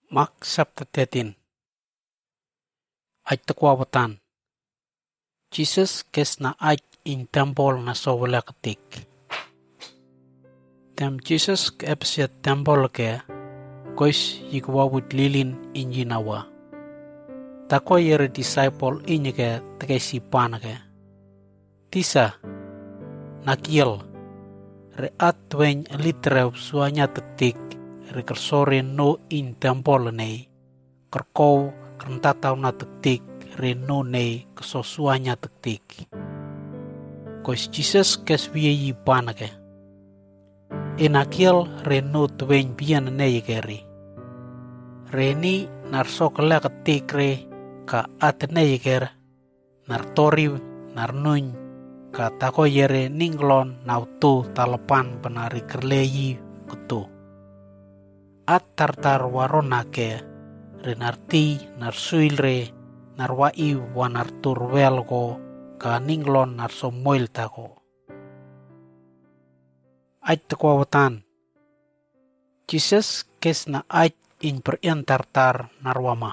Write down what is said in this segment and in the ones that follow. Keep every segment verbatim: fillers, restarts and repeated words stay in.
Mark chapter thirteen. Aj takwawatan. Jesus kes na aj in temple na sowela ketik. Tem Jesus ke epsiat temple ke, kois yikwawut lilin inji nawa. Tako yere disciple inye ke teke si pana ke. Tisa, nakiel, re at twen litrew suanya tetik, re kersore no in temple nei, kerkow kentataw na tetik, re no nei kesosuanya tetik. Kois Jesus kes wiye yi pana ke. Enakiel re no twen bian nei keri. Re ni narsok la ketik re ka at nei ker, nartori narnuny, ka tako yere ninglon nautu talapan penari kerleyi kutu. At tartar warona ke, renarti narsuil re, narwai wanartur welgo, ka ninglon narsomoil tako. Aj takwawatan. Jesus kes na aj in perian tartar narwama.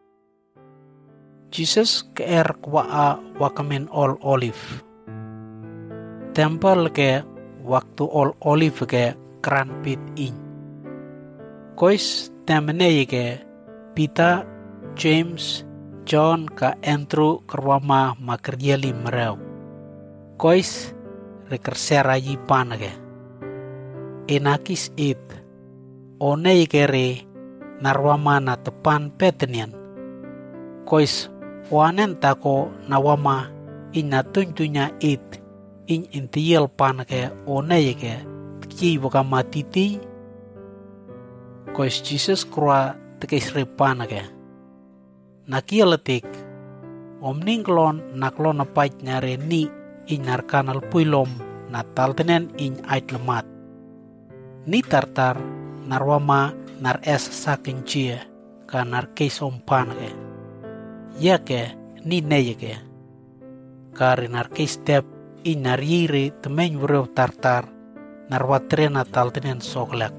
Jesus ke er kwaa wakamen all olive. Temple ke waktu all olive ke kranpit in. Kois temene ke Peter, James, John ka Andrew kerwama makerjeli mereu. Kois rekersera yi panage. Enakis it. One kere narwama na tepan petenian. Kois wanen tako nawama ina tuntunya it in intiel panake one ke tki wakama titi. Kois Jesus krua tekis repanake. Nakieletik omninglon naklon apait nyare ni inar kanal puilom nataltenen in ait lemat. Ni tartar narwama nar es saking cie ka nar kesom panake. Yake ni neyeke. Kari nar kestep in nar yire temen wrew tartar narwatre nataltenen soklek.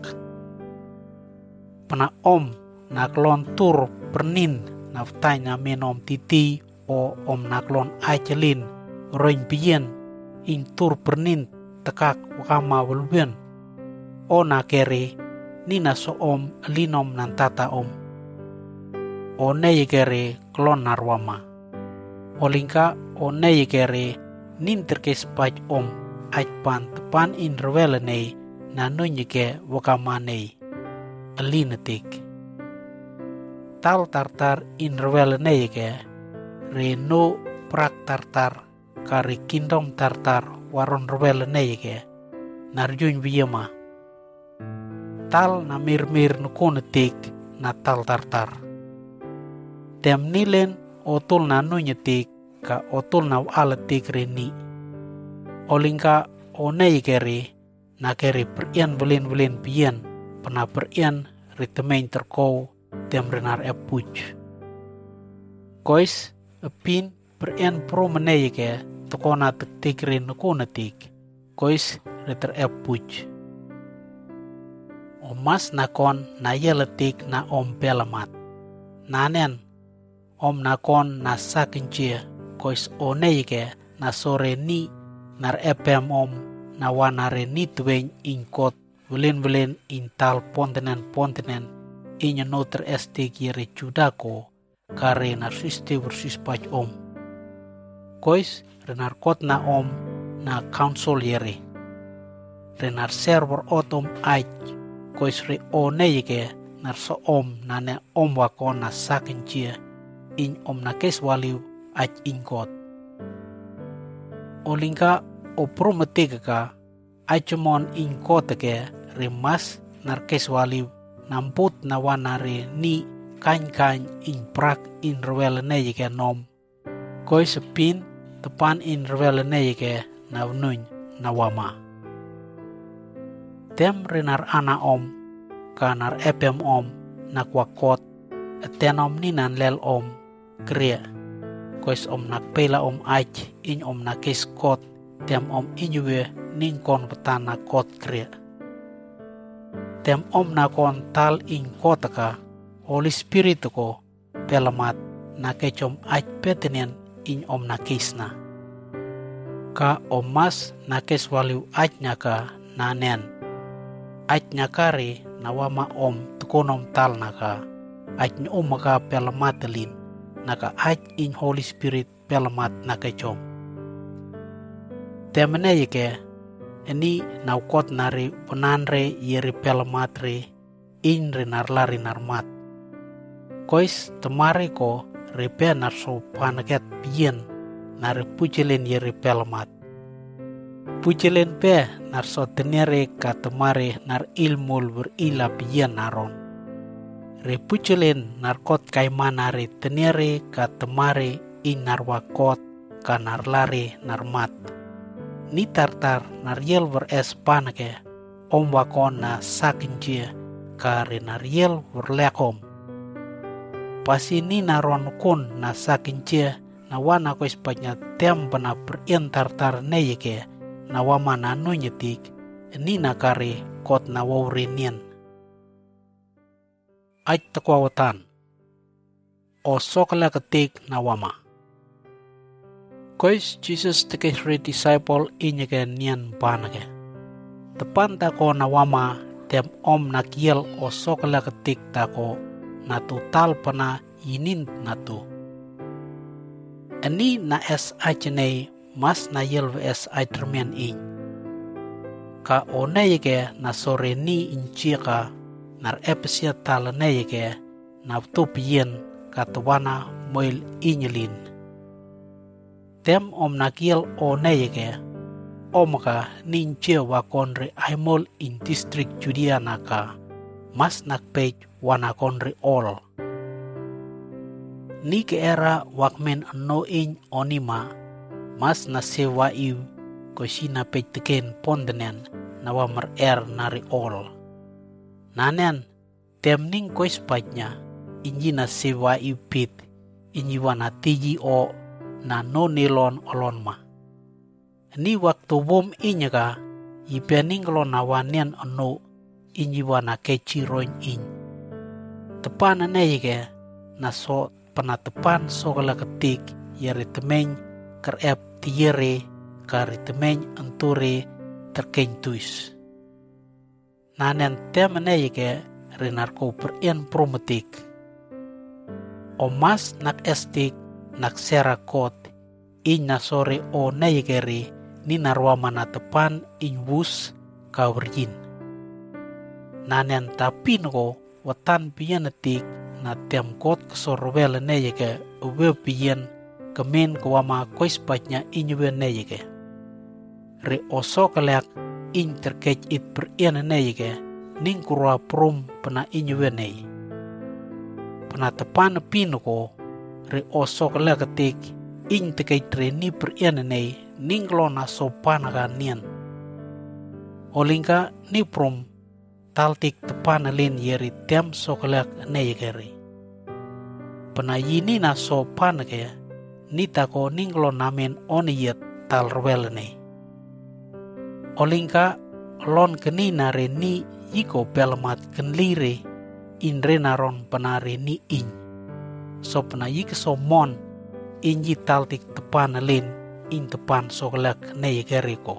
Pana om naklon tur pernin naftai na menom titi o om naklon aicelin roin pien in tur pernin tekak wakama welben o nakere nina so om linom nantata om o neyekere klon narwama o lingka o neyekere nin terkes pach om ajpan tepan in rewelene na nunyeke wakama nei alinetik. Tal tartar in rewelene ke reno prak tartar kari kingdom tartar waron rewelene ke narjun biyama. Tal na mir-mir nukonetik na tal tartar. Tem nilen otul na nunyetik ka otul na waletik reni. Olingka onei keri na keri perian belin-belin pian pena perian ritemein terkou tem renar epuj. Kois epin perian pro menei ke tokona tetik ren nukonetik. Kois reter epuj. Omas nakon na yeletik na om pelamat. Nanen om nakon na sakincie kois onei ke na sore ni nar epem om na wanare ni tueng ingkot velen-velen intal pontenen-pontenen inya noter este kire judako kare narsiste versus pach om. Kois renar kot na om na council yere. Renar server otom aj kois re oneyeke narso om na ne om wako na sakin chia in om na kes waliw aj ingkot. Olingka o prometeke ka ajumon ingkoteke remas narkes waliw namput na wanare ni kain-kain in prak in rewelene nom. Koi sepin tepan in rewelene na ununy na wama. Tem renar ana om kanar epem om nakwakot etenom ninan lel om kriya. Kois om nakpela om aj in om nakes kot tem om inyue ningkon petan nakot kriya. Tem om nakon tal in kotaka Holy Spirit ko pelamat na kechom aj petenen in om na kisna. Ka om mas na keswaliw aj nyaka nanen. Aj nyakari nawama om tukonom tal naka. Aj nyom maka pelamatelin naka aj in Holy Spirit pelamat na kechom. Temene yike ini naukot nari penanre yeri pelamatre in rinarlari narmat. Kois temari ko repe narso panaket pien nari pujilen yeri pelamat. Pujilen pe narso tenere ka temari nar ilmul berila pien naron. Re pujilen narkot kaimanari tenere ka temari in narwakot ka narlari narmat. Ni tartar nariel beres panake om wakon na sakinjia kare nariel berlekom. Pasi ni naron kun na sakinjia na wana ko ispanya tem bana perien tartar neyeke na wama na nunyetik ni nakare kot na wawrinien. Aj takwawatan o sokla ketik na wama. Kois Jesus tekes re disciple inyeke nian panake. Tepan tako nawama tem om nakiel o sokla ketik tako na total pana inin natu. Eni na es ajene mas na yel es ajtermen in. Ka oneyeke na sore ni inchika nar epesia talaneyeke na tupien katwana moil inyelin. Tem om nakiel o neyeke, omaka ninche wakonre aimol in district Judea naka, mas nakpej wanakonre all. Ni ke era wakmen no in onima, mas nasewa iw ko sina pej teken pondenen nawa mer er nari all. Nanen, tem ning ko ispatnya, inji nasewa iw pit, inji wana tiji o na no nilon olon ma. Ni waktu bom inyaka, ipening lo nawanian ano inyiwa na kechiroin in. Tepan anayike na so panatepan so kala ketik yari temeng kerep tiyere kari temeng anture terkentuis. Nanen tem anayike renarko perien prometik. Omas nak estik nak serakot in nasore o nayigeri ni narwama na tepan in wus kawrin. Nanen tapin ko watan piyan natik na temkot kesorwela nayige uwe piyan kemen kawama koispatnya inywe nayige. Re oso kalak in terkej it perian nayige ning kurwa prom pena inywe nay. Pena tepan pin ko re osok la ketik in tekay treni perian nei ninglo na sopan ganian. Olingka ni prom taltik tepan len yeri tem soklak nei geri. Penayini na sopan ke ni tako ninglo namen oniyet talrwel nei. Olingka lon keni na reni yiko belmat kenlire in renaron penare ni in. So pena yik so mon inji taltik tepan len in tepan soklak nei geriko.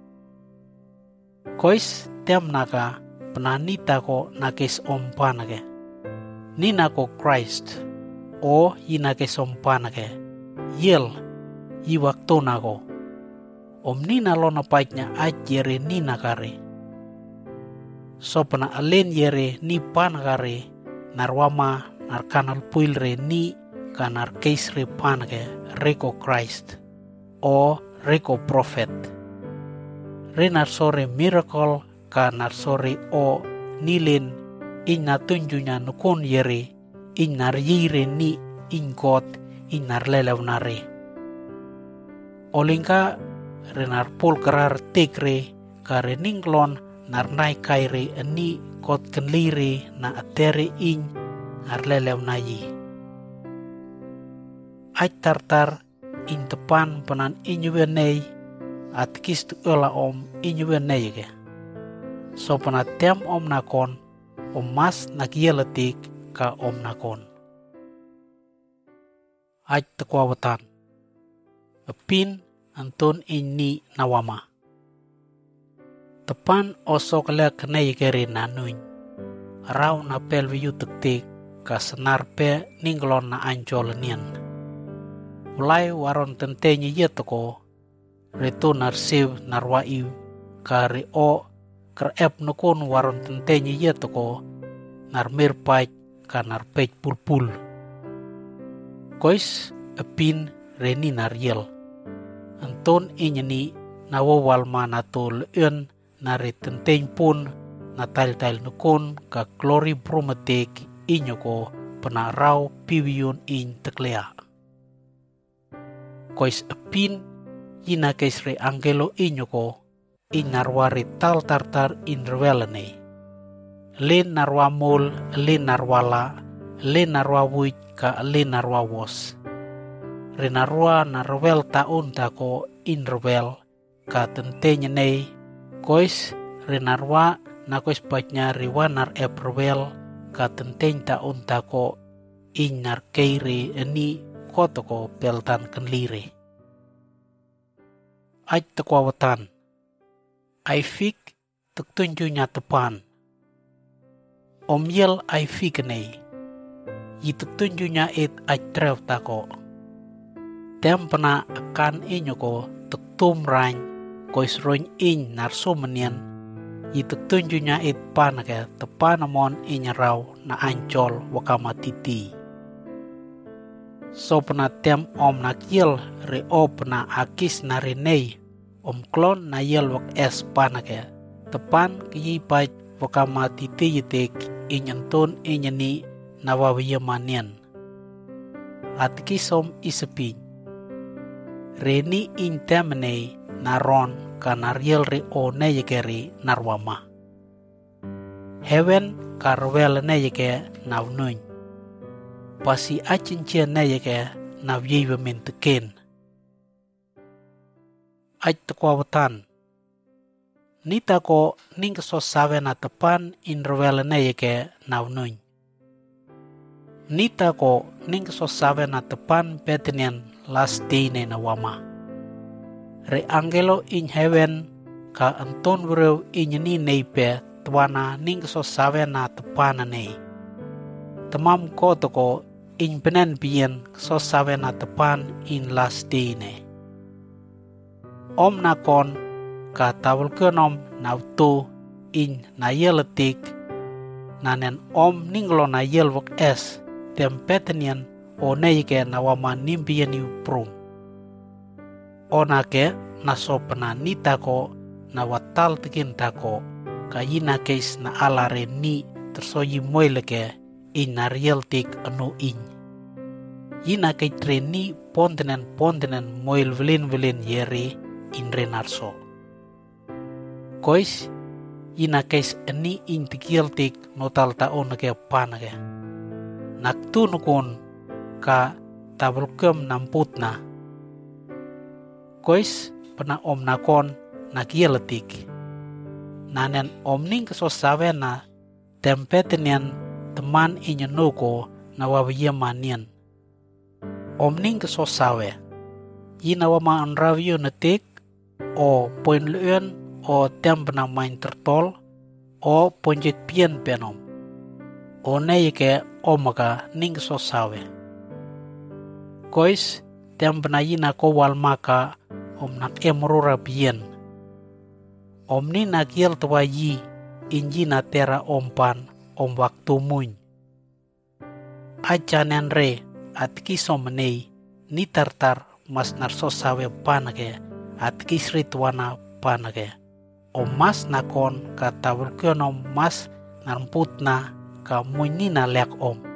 Kois tem naka penanita ko nakes ompanake. Ni nako Christ o yinakes ompanake. Yel yi waktu nako. Om nina lona paitnya ajere ni nakare. So pena alen yere ni panakare narwama narkanal puilre ni kanar keisre panake reko Christ o reko prophet. Renar sore miracle kanar sore o nilin in natunjunya nukon yere in naryire ni in God in narlelew nare. Olingka renar pol kerar tekre kare ninglon narnai kaire ni kot kenlire na atere in narlelew nayi. Aj tartar in tepan penan inywe nei at kistu ela om inywe nei ke. So penatem om nakon om mas nakieletik ka om nakon. Aj takwawatan. Epin antun ini nawama. Tepan osok le kenai kere nanuin. Raw na pelviyu tektik ka senar pe ninglon na anjol nian. Ulai waron tentenye yetoko reto narsiv narwaiu ka reo kerep nukun waron tentenye yetoko narmirpaj ka narpej pulpul. Kois epin reni naryel. Anton inyani nawawal manato leun nari tenteng pun na tal-tal nukun ka klori bromatik inyo ko penaraw piwiyun in teklea. Kois epin yina kais re angelo inyo ko in narwari tal tartar in rewelane. Len narwa mol, len narwala, len narwa wuj ka len narwa wos. Re narwa narwel taun tako in rewel ka tentenya nei. Kois renarwa na kois patnya riwa nar eprwel ka tenteng taun tako in nar keire eni kotoko peltan kenlire. Aj takwawatan. Ai fik tektunjunya tepan. Om yel ai fik nei. Yi tektunjunya it aj trew tako. Tem pena akan inyo ko tektum rany. Kois roin in narso menian, yituk tunjunya it panake tepanamon inyaraw na ancol wakama titi. So pena tem om nakyel re o pena akis na renei, om klon na yel wak es panake, tepan kiyipaj wakama titi yitik inyanton inyani nawawiyamanian. At kisom isepin. Reni in temenei naron ka naryel re o neyekeri narwama. Heaven karwel neyeke navnuny. Pasi achinchia neyeke navyiwe minteken. Aj takwawatan. Nita ko ning so sawe na tepan in rwel neyeke navnuny. Nita ko ning so sawe na tepan petenian last day ne nawama. Re angelo in heaven ka anton vrew inyani neipe twana ning so sawe na tepana nei. Temam ko toko in penen bien so sawe na tepan in last day ne. Om nakon ka tawul kenom nauto in na yeletik nanen om ninglo na yelwak es tempetenian o neike nawama nimpian yu prum. Onake naso pena nita ko na watal tikin tako kayina kes na alare ni tersoyi moileke in nariel tik anu in. Yina kay treni pontenen pontenen moil velin velin yeri in renarso. Kois yina kes eni in tikiel tik notal taon ke panake. Naktunukun ka tabulkem namputna. Kois pena om nakon nakieletik. Nanen om ning kesosawe na tempetenian teman inyenuko na wawiyamanian. Om ning kesosawe. Yina wama anravyo netik o poin luen o tem pena main tertol o ponjit pian penom. O neyeke omaka ning kesosawe. Kois tem pena yina ko wal maka om nak emrora bien. Om ni nakiel tua yi inji na tera ompan om waktu muny. Ajanen re at kisom nei ni tartar mas narso sawe panake at kisritwana panake. Om mas nakon katawul kenom mas narmputna ka muny ni na lek om.